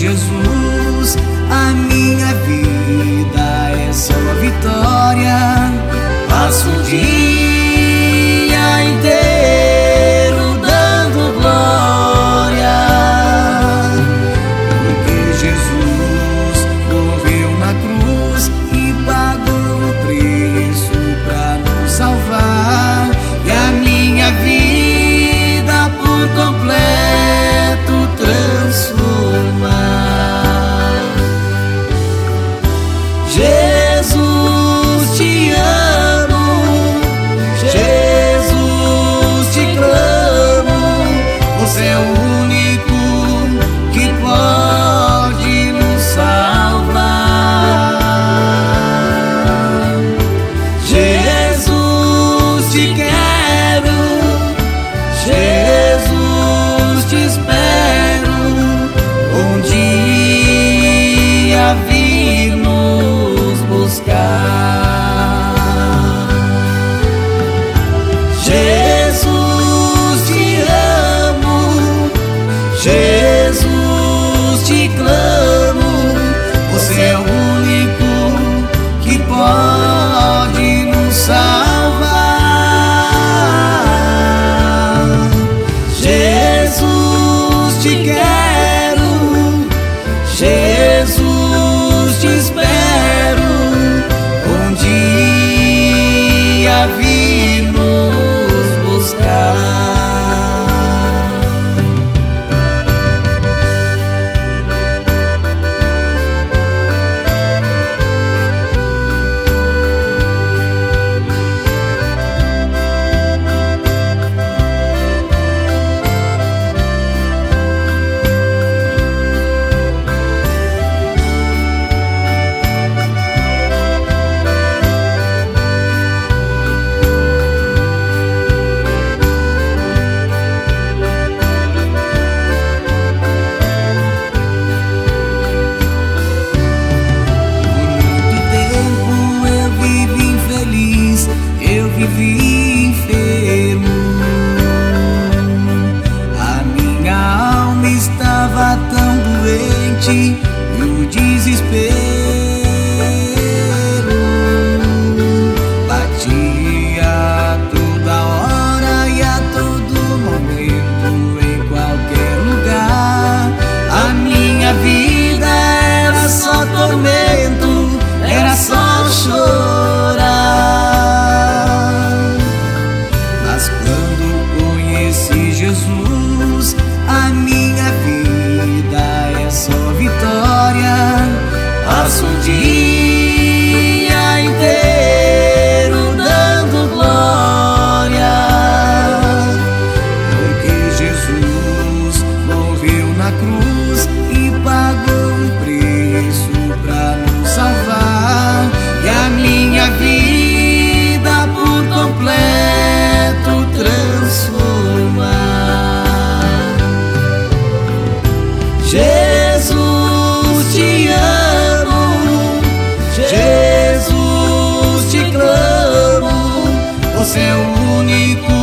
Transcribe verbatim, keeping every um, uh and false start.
Jesus, a minha vida é só vitória. Passo o dia inteiro dando glória, porque Jesus morreu na cruz e pagou o preço pra nos salvar, e a minha vida por completo transformar. Jesus, te amo, Jesus, te clamo, você é o único que pode nos salvar. Jesus, te quero, Jesus, te espero, um dia vir nos buscar. Jesus, te amo, Jesus, te clamo, você é o único que pode nos salvar. Jesus, te quero, Jesus, te espero, um dia vir nos buscar. Eu vivi enfermo, a minha alma estava tão doente, e o desespero batia a toda hora e a todo momento, em qualquer lugar. A minha vida era só tormento, era só chorar. Jesus, a minha vida é só vitória. Passo o dia inteiro dando glória, porque Jesus morreu na cruz e pagou um preço pra nos salvar, e a minha vida por completo transformar. Jesus, te amo, Jesus, te clamo, você é o único